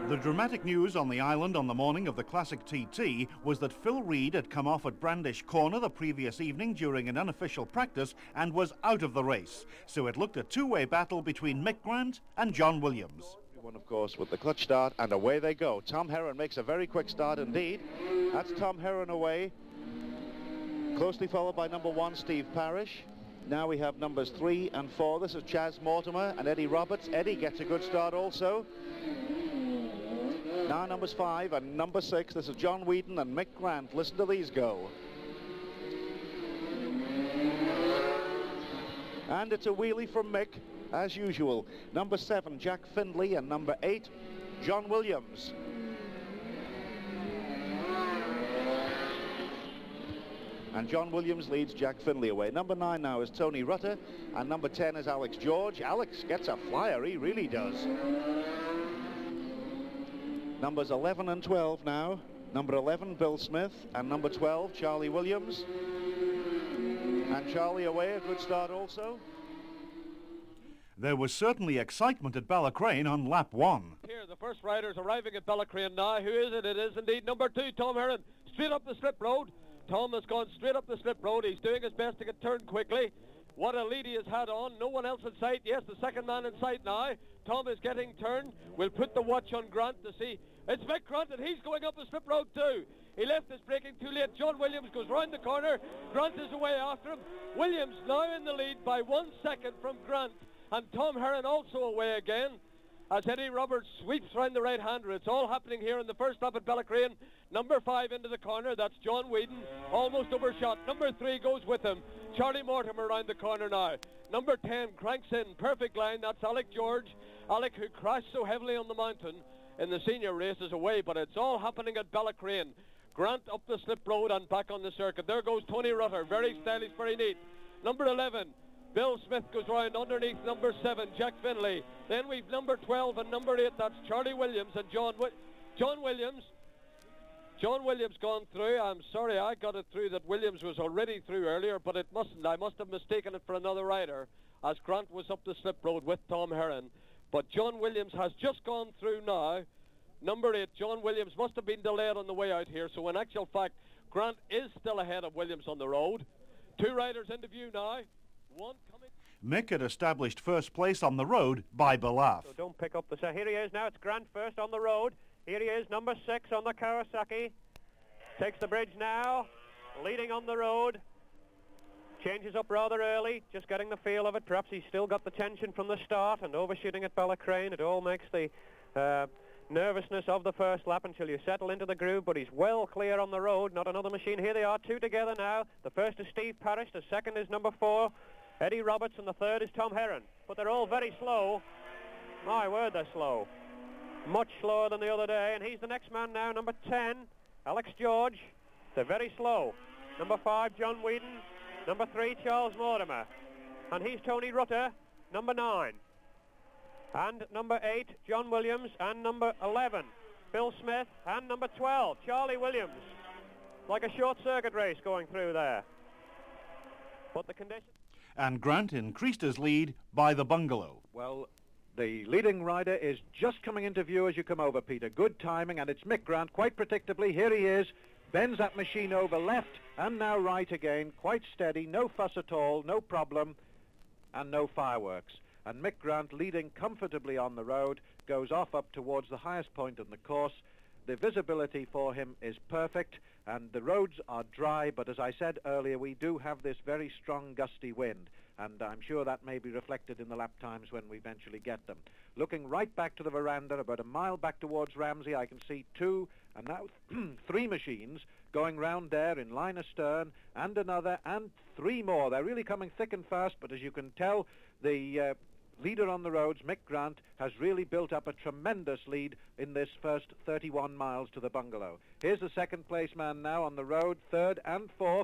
The dramatic news on the island on the morning of the Classic TT was that Phil Reed had come off at Brandish Corner the previous evening during an unofficial practice and was out of the race. So it looked a two-way battle between Mick Grant and John Williams. One, of course, with the clutch start, and away they go. Tom Heron makes a very quick start indeed. That's Tom Heron away, closely followed by number 1, Steve Parrish. Now we have numbers 3 and 4. This is Chas Mortimer and Eddie Roberts. Eddie gets a good start also. Now numbers 5 and number 6. This is John Wheaton and Mick Grant. Listen to these go. And it's a wheelie from Mick, as usual. Number 7, Jack Findlay, and number 8, John Williams. And John Williams leads Jack Findlay away. Number 9 now is Tony Rutter, and number 10 is Alex George. Alex gets a flyer, he really does. Numbers 11 and 12 now. Number 11, Bill Smith, and number 12, Charlie Williams. And Charlie away, a good start also. There was certainly excitement at Ballacrane on lap 1. Here, the first riders arriving at Ballacrane now. Who is it? It is indeed number 2, Tom Heron, straight up the slip road. Tom has gone straight up the slip road. He's doing his best to get turned quickly. What a lead he has had on. No one else in sight. Yes, the second man in sight now. Tom is getting turned. We'll put the watch on Grant to see. It's Mick Grant, and he's going up the slip road too. He left his braking too late. John Williams goes round the corner. Grant is away after him. Williams now in the lead by 1 second from Grant. And Tom Heron also away again as Eddie Roberts sweeps round the right-hander. It's all happening here in the first lap at Ballacrane. Number 5 into the corner. That's John Wheaton, almost overshot. Number 3 goes with him. Charlie Mortimer around the corner now. Number 10 cranks in, perfect line. That's Alec George. Alec, who crashed so heavily on the mountain in the senior race, is away, but it's all happening at Ballacrane. Grant up the slip road and back on the circuit. There goes Tony Rutter, very stylish, very neat. Number 11, Bill Smith goes round underneath number 7, Jack Findlay. Then we've number 12 and number 8, that's Charlie Williams and John Williams. John Williams gone through. I'm sorry, I got it through that Williams was already through earlier, but it mustn't. I must have mistaken it for another rider as Grant was up the slip road with Tom Heron. But John Williams has just gone through now. Number 8, John Williams, must have been delayed on the way out here. So in actual fact, Grant is still ahead of Williams on the road. 2 riders into view now. 1 coming. Mick had established first place on the road by Belaf. So don't pick up the... So here he is now. It's Grant first on the road. Here he is, number 6 on the Kawasaki. Takes the bridge now, leading on the road. Changes up rather early, just getting the feel of it. Perhaps he's still got the tension from the start, and overshooting at Ballacrane. It all makes the nervousness of the first lap until you settle into the groove, but he's well clear on the road. Not another machine. Here they are, 2 together now. The first is Steve Parrish, the second is number 4, Eddie Roberts, and the third is Tom Heron. But they're all very slow. My word, they're slow. Much slower than the other day, and he's the next man now, number 10, Alex George. They're very slow. Number 5, John Wheaton. Number 3, Charles Mortimer. And he's Tony Rutter, number 9. And number 8, John Williams. And number 11, Bill Smith. And number 12, Charlie Williams. Like a short circuit race going through there. But the conditions... And Grant increased his lead by the bungalow. Well, the leading rider is just coming into view as you come over, Peter. Good timing, and it's Mick Grant, quite predictably. Here he is, bends that machine over left and now right again, quite steady, no fuss at all, no problem, and no fireworks. And Mick Grant, leading comfortably on the road, goes off up towards the highest point in the course. The visibility for him is perfect, and the roads are dry, but as I said earlier, we do have this very strong gusty wind, and I'm sure that may be reflected in the lap times when we eventually get them. Looking right back to the veranda, about a mile back towards Ramsey, I can see 2 and now 3 machines going round there in line astern, and another, and 3 more. They're really coming thick and fast, but as you can tell, the leader on the roads, Mick Grant, has really built up a tremendous lead in this first 31 miles to the bungalow. Here's the second place man now on the road, 3rd and 4th.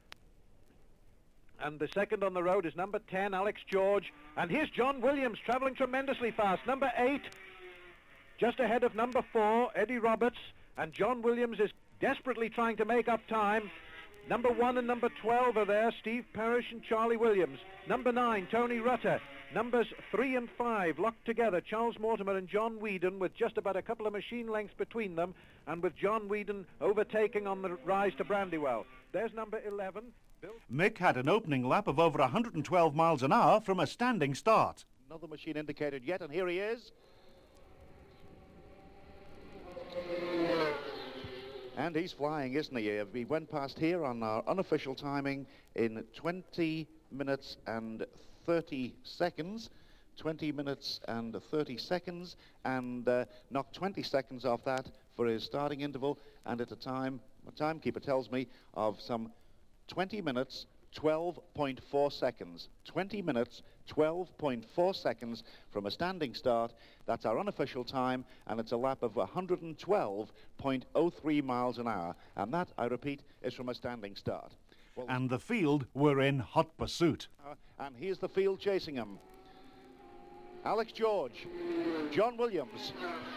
And the second on the road is number 10, Alex George. And here's John Williams, travelling tremendously fast. Number 8, just ahead of number 4, Eddie Roberts. And John Williams is desperately trying to make up time. Number 1 and number 12 are there, Steve Parrish and Charlie Williams. Number 9, Tony Rutter. Numbers 3 and 5 locked together, Charles Mortimer and John Whedon, with just about a couple of machine lengths between them, and with John Whedon overtaking on the rise to Brandywell. There's number 11. Mick had an opening lap of over 112 miles an hour from a standing start. Another machine indicated yet, and here he is. And he's flying, isn't he? We went past here on our unofficial timing in 20 minutes and 30 seconds. 20 minutes and 30 seconds, and knocked 20 seconds off that for his starting interval, and at a time, the timekeeper tells me, of some 20 minutes, 12.4 seconds. 20 minutes, 12.4 seconds from a standing start. That's our unofficial time, and it's a lap of 112.03 miles an hour. And that, I repeat, is from a standing start. Well, and the field were in hot pursuit. And here's the field chasing him. Alex George, John Williams.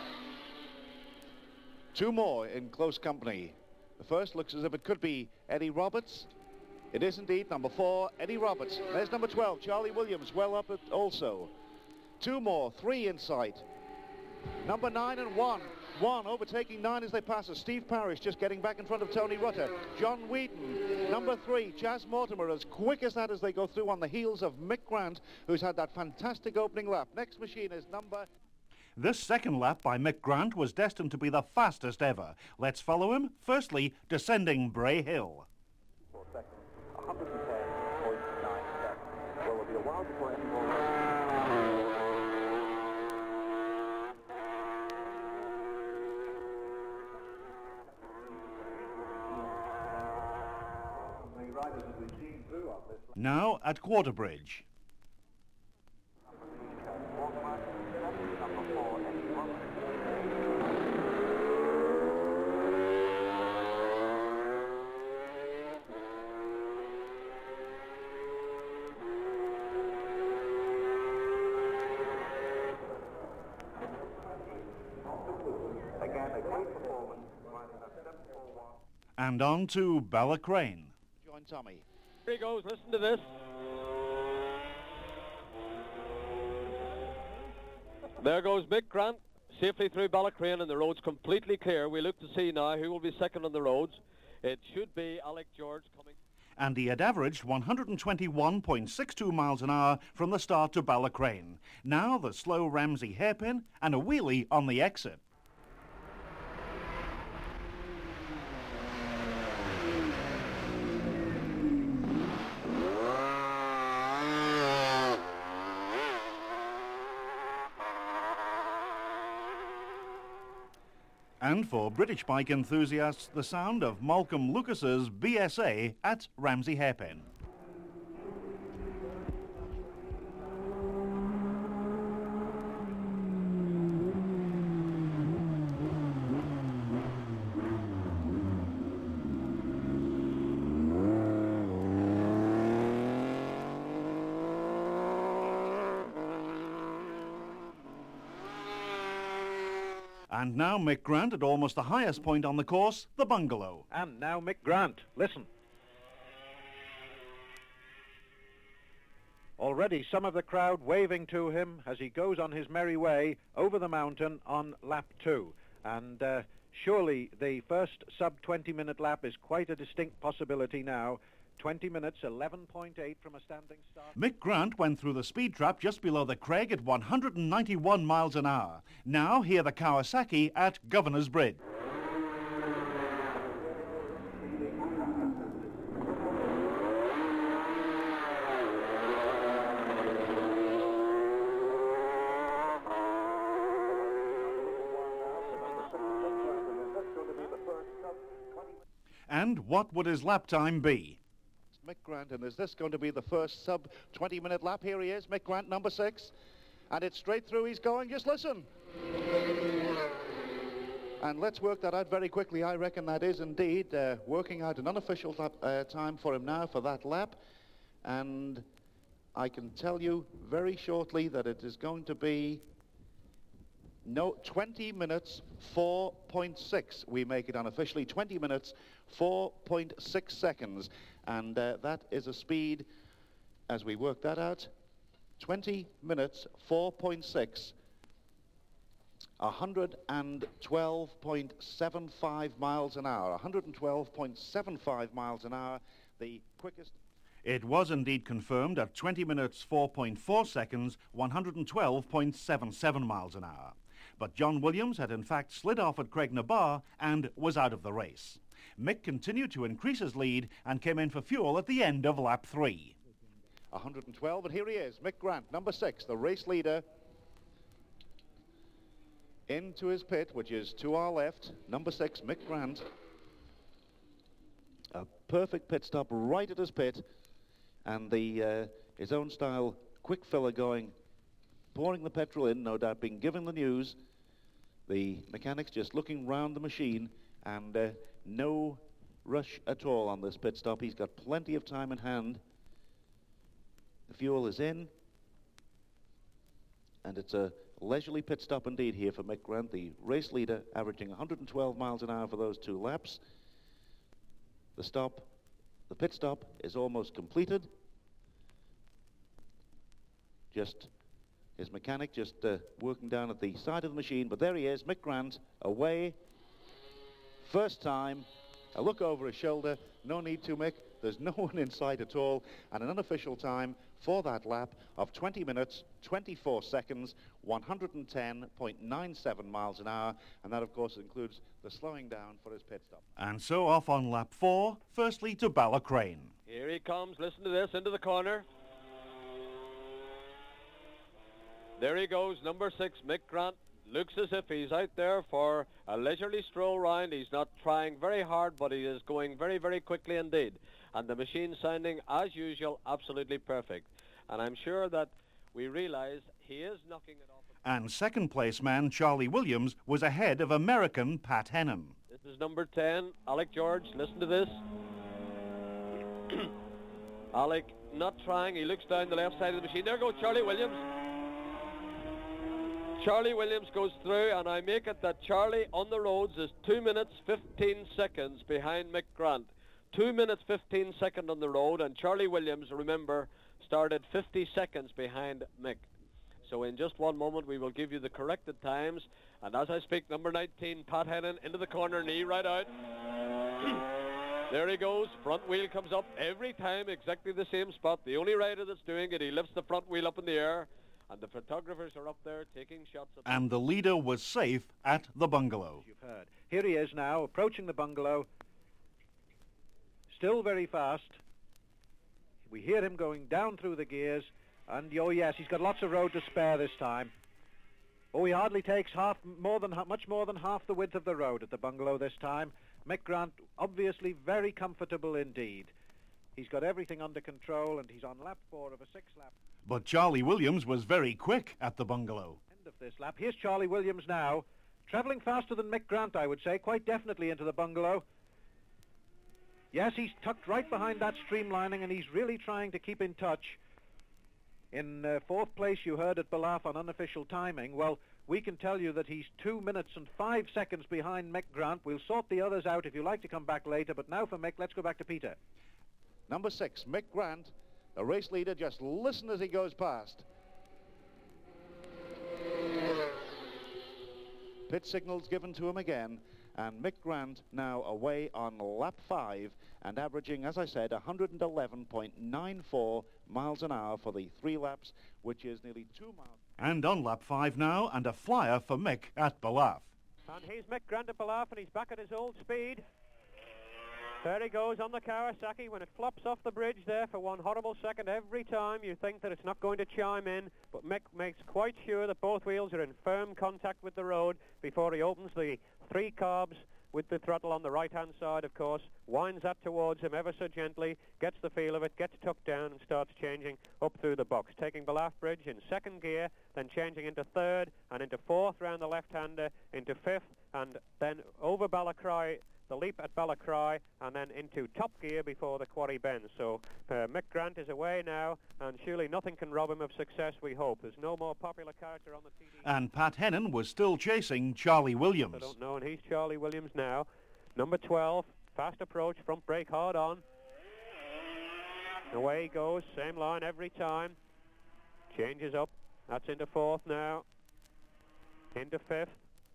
Two more in close company. The first looks as if it could be Eddie Roberts. It is indeed number 4, Eddie Roberts. There's number 12, Charlie Williams, well up it also. Two more, 3 in sight. Number 9 and 1. 1 overtaking 9 as they pass us. Steve Parrish just getting back in front of Tony Rutter. John Whedon. Number 3, Chas Mortimer, as quick as that as they go through on the heels of Mick Grant, who's had that fantastic opening lap. Next machine is number... This second lap by Mick Grant was destined to be the fastest ever. Let's follow him. Firstly, descending Bray Hill. 4 seconds, 110.97. Well, it'll be a while before any more... Now at Quarterbridge. And on to Ballacrane. Join Tommy. Here he goes, listen to this. There goes Mick Grant, safely through Ballacrane, and the road's completely clear. We look to see now who will be second on the roads. It should be Alec George coming. And he had averaged 121.62 miles an hour from the start to Ballacrane. Now the slow Ramsey hairpin and a wheelie on the exit. And for British bike enthusiasts, the sound of Malcolm Lucas's BSA at Ramsey Hairpin. And now Mick Grant at almost the highest point on the course, the bungalow. And now Mick Grant, listen. Already some of the crowd waving to him as he goes on his merry way over the mountain on lap 2. And surely the first sub-20-minute lap is quite a distinct possibility now. 20 minutes, 11.8 from a standing start. Mick Grant went through the speed trap just below the Craig at 191 miles an hour. Now hear the Kawasaki at Governor's Bridge. And what would his lap time be? Mick Grant, and is this going to be the first sub-20-minute lap? Here he is, Mick Grant, number 6. And it's straight through he's going. Just listen. And let's work that out very quickly. I reckon that is indeed working out an unofficial time for him now for that lap. And I can tell you very shortly that it is going to be No, 20 minutes 4.6. We make it unofficially 20 minutes 4.6 seconds. And that is a speed, as we work that out, 20 minutes 4.6. 112.75 miles an hour. 112.75 miles an hour, the quickest. It was indeed confirmed at 20 minutes 4.4 seconds, 112.77 miles an hour. But John Williams had in fact slid off at Craignabar and was out of the race. Mick continued to increase his lead and came in for fuel at the end of lap 3. 112, and here he is, Mick Grant, number 6, the race leader, into his pit, which is to our left. Number 6, Mick Grant. A perfect pit stop right at his pit, and the his own style quick filler going, pouring the petrol in, no doubt being given the news. The mechanics just looking round the machine, and no rush at all on this pit stop. He's got plenty of time in hand. The fuel is in, and it's a leisurely pit stop indeed here for Mick Grant, the race leader, averaging 112 miles an hour for those 2 laps. The pit stop is almost completed. Just his mechanic just working down at the side of the machine, but there he is, Mick Grant, away. First time, a look over his shoulder, no need to, Mick. There's no one in sight at all, and an unofficial time for that lap of 20 minutes, 24 seconds, 110.97 miles an hour, and that, of course, includes the slowing down for his pit stop. And so off on lap 4, firstly to Ballacrane. Here he comes, listen to this, into the corner. There he goes, number 6, Mick Grant. Looks as if he's out there for a leisurely stroll round. He's not trying very hard, but he is going very, very quickly indeed. And the machine sounding, as usual, absolutely perfect. And I'm sure that we realise he is knocking it off. And second place man Charlie Williams was ahead of American Pat Hennon. This is number 10, Alec George. Listen to this. Alec not trying. He looks down the left side of the machine. There goes Charlie Williams. Charlie Williams goes through, and I make it that Charlie on the roads is 2 minutes 15 seconds behind Mick Grant. 2 minutes 15 seconds on the road, and Charlie Williams, remember, started 50 seconds behind Mick. So in just one moment we will give you the corrected times, and as I speak, number 19, Pat Hennon, into the corner, knee right out. There he goes, front wheel comes up every time, exactly the same spot. The only rider that's doing it, he lifts the front wheel up in the air, and the photographers are up there taking shots of and the leader was safe at the bungalow. You've heard. Here he is now, approaching the bungalow. Still very fast. We hear him going down through the gears, and oh yes, he's got lots of road to spare this time. Oh, he hardly takes much more than half the width of the road at the bungalow this time. Mick Grant obviously very comfortable indeed. He's got everything under control, and he's on lap 4 of a 6-lap. But Charlie Williams was very quick at the bungalow. End of this lap. Here's Charlie Williams now, travelling faster than Mick Grant, I would say, quite definitely into the bungalow. Yes, he's tucked right behind that streamlining, and he's really trying to keep in touch. In 4th place, you heard at Ballaugh on unofficial timing. Well, we can tell you that he's 2 minutes and 5 seconds behind Mick Grant. We'll sort the others out if you like to come back later, but now for Mick, let's go back to Peter. Number 6, Mick Grant, the race leader. Just listen as he goes past. Pit signals given to him again, and Mick Grant now away on lap 5 and averaging, as I said, 111.94 miles an hour for the 3 laps, which is nearly 2 miles. And on lap 5 now, and a flyer for Mick at Ballaugh. And he's Mick Grant at Ballaugh, and he's back at his old speed. There he goes on the Kawasaki. When it flops off the bridge there for one horrible second every time, you think that it's not going to chime in, but Mick makes quite sure that both wheels are in firm contact with the road before he opens the 3 carbs with the throttle on the right-hand side, of course, winds that towards him ever so gently, gets the feel of it, gets tucked down and starts changing up through the box, taking Ballaugh Bridge in 2nd gear, then changing into 3rd and into 4th round the left-hander, into 5th, and then over Ballacry, the leap at Balacry, and then into top gear before the quarry bends. So Mick Grant is away now, and surely nothing can rob him of success, we hope. There's no more popular character on the TD. And Pat Hennon was still chasing Charlie Williams. I don't know, and he's Charlie Williams now. Number 12, fast approach, front brake hard on. Away he goes, same line every time. Changes up, that's into fourth now. Into fifth.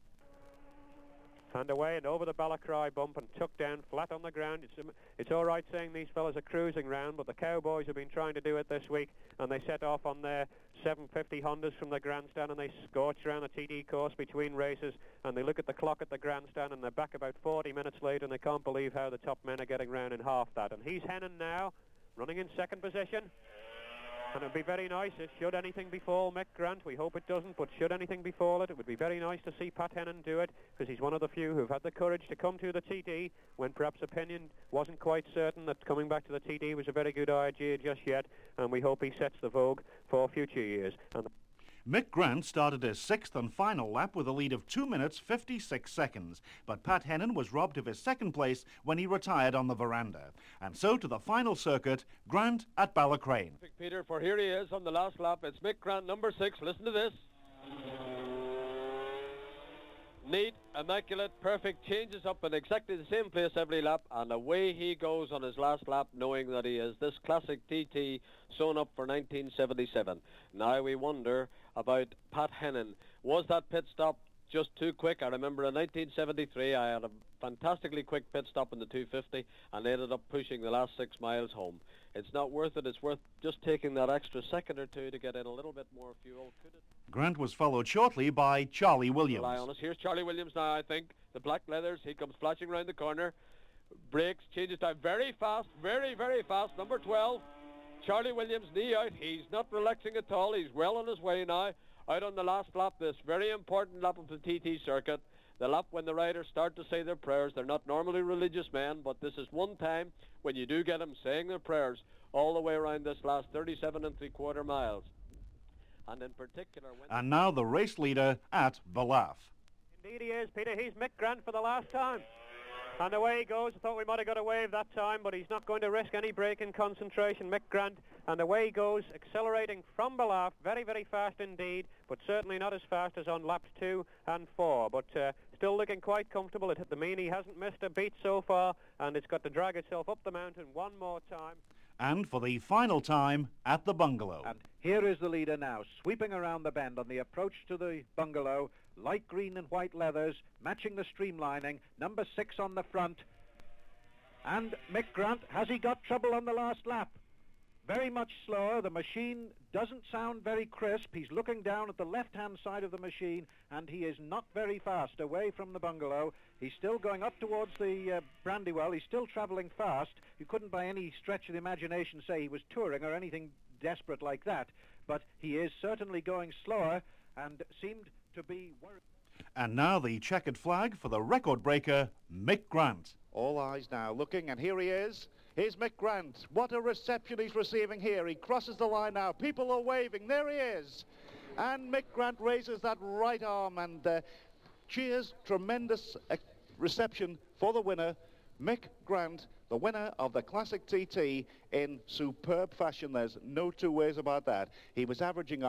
And away and over the Balacry bump and took down flat on the ground. It's all right saying these fellas are cruising round, but the Cowboys have been trying to do it this week, and they set off on their 750 Hondas from the grandstand, and they scorch around the TD course between races, and they look at the clock at the grandstand, and they're back about 40 minutes late, and they can't believe how the top men are getting round in half that. And he's Hennon now, running in second position. And it would be very nice if, should anything befall Mick Grant, we hope it doesn't, but should anything befall it, it would be very nice to see Pat Hennon do it, because he's one of the few who've had the courage to come to the TD when perhaps opinion wasn't quite certain that coming back to the TD was a very good idea just yet, and we hope he sets the vogue for future years. And Mick Grant started his sixth and final lap with a lead of 2 minutes 56 seconds, but Pat Hennon was robbed of his second place when he retired on the veranda. And so to the final circuit, Grant at Ballacrane. Peter, for here he is on the last lap. It's Mick Grant, number 6. Listen to this. Neat, immaculate, perfect, changes up in exactly the same place every lap, and away he goes on his last lap, knowing that he is this classic TT sewn up for 1977. Now we wonder about Pat Hennon. Was that pit stop just too quick? I remember in 1973 I had a fantastically quick pit stop in the 250 and ended up pushing the last 6 miles home. It's not worth it. It's worth just taking that extra second or two to get in a little bit more fuel. Could it? Grant was followed shortly by Charlie Williams. Rely on us. Here's Charlie Williams now, I think. The black leathers. He comes flashing round the corner. Brakes, changes time very fast, very, very fast. Number 12, Charlie Williams, knee out. He's not relaxing at all. He's well on his way now. Out on the last lap, this very important lap of the TT circuit. The lap when the riders start to say their prayers. They're not normally religious men, but this is one time when you do get them saying their prayers all the way around this last 37 3/4 miles. And in particular... And now the race leader at Ballaugh. indeed he is, Peter. He's Mick Grant for the last time. And away he goes. I thought we might have got a wave that time, but he's not going to risk any break in concentration, Mick Grant. And away he goes, accelerating from Ballaugh, very, very fast indeed, but certainly not as fast as on laps 2 and 4. But still looking quite comfortable. The Meany hasn't missed a beat so far, and it's got to drag itself up the mountain one more time. And for the final time at the bungalow. And here is the leader now, sweeping around the bend on the approach to the bungalow. Light green and white leathers, matching the streamlining. Number 6 on the front. And Mick Grant, has he got trouble on the last lap? Very much slower. The machine doesn't sound very crisp. He's looking down at the left-hand side of the machine, and he is not very fast away from the bungalow. He's still going up towards the Brandywell. He's still travelling fast. You couldn't by any stretch of the imagination say he was touring or anything desperate like that, but he is certainly going slower and seemed to be worried. And now the checkered flag for the record breaker, Mick Grant. All eyes now looking, and here he is. Here's Mick Grant. What a reception he's receiving here. He crosses the line now. People are waving. There he is. And Mick Grant raises that right arm and cheers. Tremendous reception for the winner, Mick Grant, the winner of the Classic TT in superb fashion. There's no two ways about that. He was averaging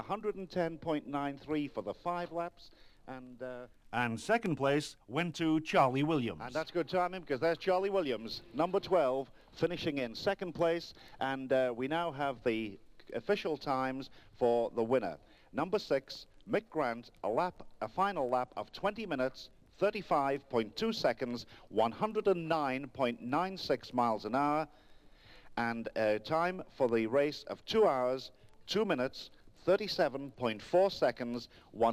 110.93 for the 5 laps. And second place went to Charlie Williams. And that's good timing, because there's Charlie Williams, number 12, finishing in second place. And we now have the official times for the winner. Number 6, Mick Grant, a final lap of 20 minutes, 35.2 seconds, 109.96 miles an hour. And a time for the race of 2 hours, 2 minutes, 37.4 seconds,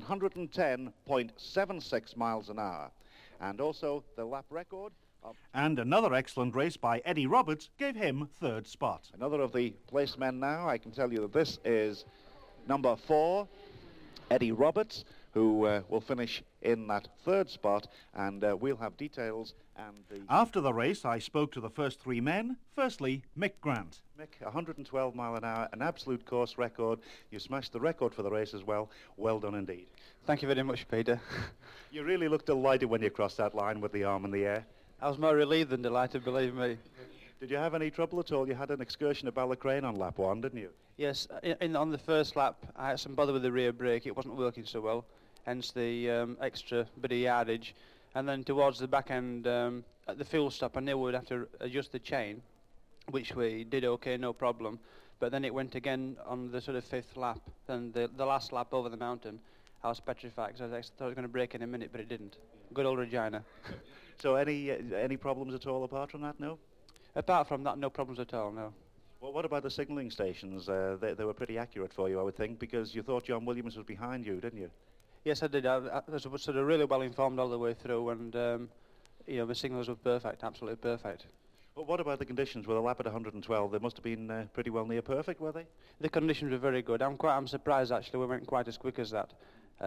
110.76 miles an hour. And also the lap record of... And another excellent race by Eddie Roberts gave him third spot. Another of the placemen now. I can tell you that this is number 4, Eddie Roberts, who will finish in that third spot, and we'll have details. And after the race, I spoke to the first 3 men. Firstly, Mick Grant. Mick, 112 mile an hour, an absolute course record. You smashed the record for the race as well. Well done indeed. Thank you very much, Peter. You really looked delighted when you crossed that line with the arm in the air. I was more relieved than delighted, believe me. Did you have any trouble at all? You had an excursion at Ballacrane on lap 1, didn't you? Yes, on the first lap, I had some bother with the rear brake. It wasn't working so well, hence the extra bit of yardage. And then towards the back end, at the fuel stop, I knew we'd have to adjust the chain, which we did okay, no problem. But then it went again on the sort of 5th lap, and the last lap over the mountain, I was petrified because I thought it was going to break in a minute, but it didn't. Good old Regina. So any problems at all apart from that, no? Apart from that, no problems at all, no. Well, what about the signalling stations? They were pretty accurate for you, I would think, because you thought John Williams was behind you, didn't you? Yes, I did. I was sort of really well informed all the way through, and the signals were perfect, absolutely perfect. Well, what about the conditions? With a lap at 112, they must have been pretty well near perfect, were they? The conditions were very good. I'm surprised actually we went quite as quick as that.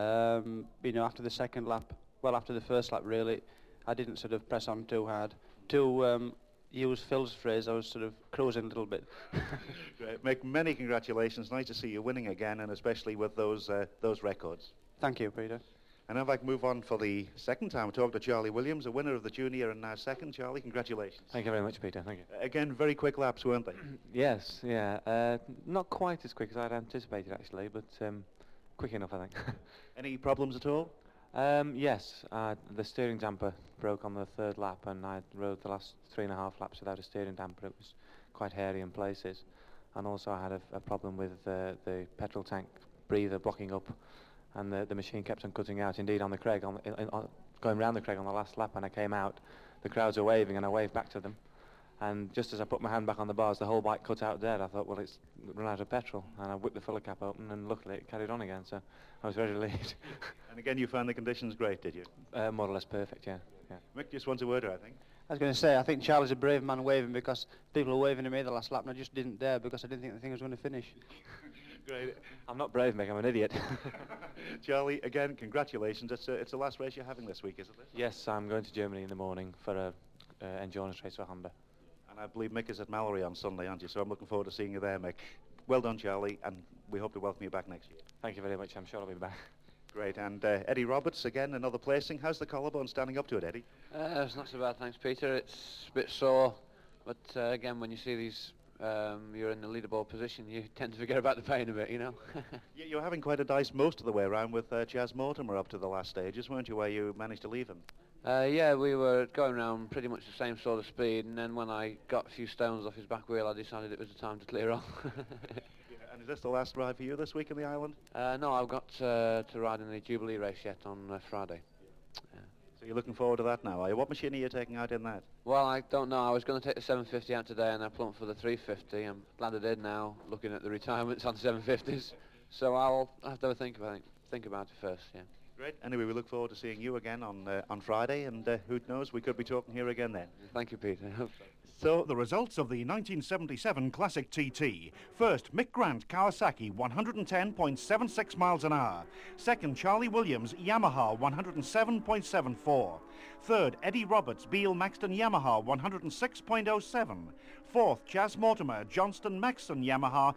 After the second lap, well, after the first lap really, I didn't sort of press on too hard. To use Phil's phrase, I was sort of cruising a little bit. Great. Mick, many congratulations. Nice to see you winning again, and especially with those records. Thank you, Peter. And now if I can move on for the second time, talk to Charlie Williams, a winner of the junior and now second. Charlie, congratulations. Thank you very much, Peter. Thank you. Again, very quick laps, weren't they? Yes, yeah. Not quite as quick as I'd anticipated, actually, but quick enough, I think. Any problems at all? Yes, the steering damper broke on the 3rd lap, and I rode the last 3.5 laps without a steering damper. It was quite hairy in places. And also I had a problem with the petrol tank breather blocking up, and the machine kept on cutting out. Indeed, on the Craig, going round the Craig on the last lap, when I came out, the crowds were waving, and I waved back to them. And just as I put my hand back on the bars, the whole bike cut out dead. I thought, well, it's run out of petrol. And I whipped the filler cap open, and luckily it carried on again, so I was very relieved. And again, you found the conditions great, did you? More or less perfect, yeah. Mick just wants a word, I think. I was going to say, I think Charlie's a brave man waving, because people were waving at me the last lap, and I just didn't dare because I didn't think the thing was going to finish. Great. I'm not brave, Mick, I'm an idiot. Charlie, again, congratulations. It's the last race you're having this week, isn't it? Yes, I'm going to Germany in the morning for a endurance race for Honda. And I believe Mick is at Mallory on Sunday, aren't you? So I'm looking forward to seeing you there, Mick. Well done, Charlie, and we hope to welcome you back next year. Thank you very much. I'm sure I'll be back. Great. And Eddie Roberts, again, another placing. How's the collarbone standing up to it, Eddie? It's not so bad, thanks, Peter. It's a bit sore, but again, when you see these, you're in the leaderboard position, you tend to forget about the pain a bit, you know. You're having quite a dice most of the way around with Chas Mortimer up to the last stages, weren't you, where you managed to leave him? Yeah, we were going around pretty much the same sort of speed, and then when I got a few stones off his back wheel, I decided it was the time to clear off. And is this the last ride for you this week in the island? No, I've got to ride in the Jubilee race yet on Friday. Yeah. So you're looking forward to that now, are you? What machine are you taking out in that? Well, I don't know. I was going to take the 750 out today, and I plumped for the 350. I'm glad I did now, looking at the retirements on 750s. So I'll have to have a think about it first, yeah. Great. Anyway, we look forward to seeing you again on Friday, and who knows, we could be talking here again then. Thank you, Peter. So the results of the 1977 Classic TT. First, Mick Grant, Kawasaki, 110.76 miles an hour. Second, Charlie Williams, Yamaha, 107.74. Third, Eddie Roberts, Beale Maxton, Yamaha, 106.07. Fourth, Chas Mortimer, Johnston Maxton, Yamaha,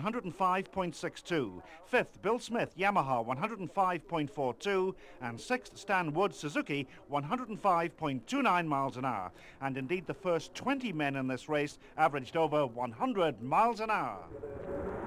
105.62. Fifth, Bill Smith, Yamaha, 105.42. And sixth, Stan Wood, Suzuki, 105.29 miles an hour. And indeed, the first 20 men in this race averaged over 100 miles an hour.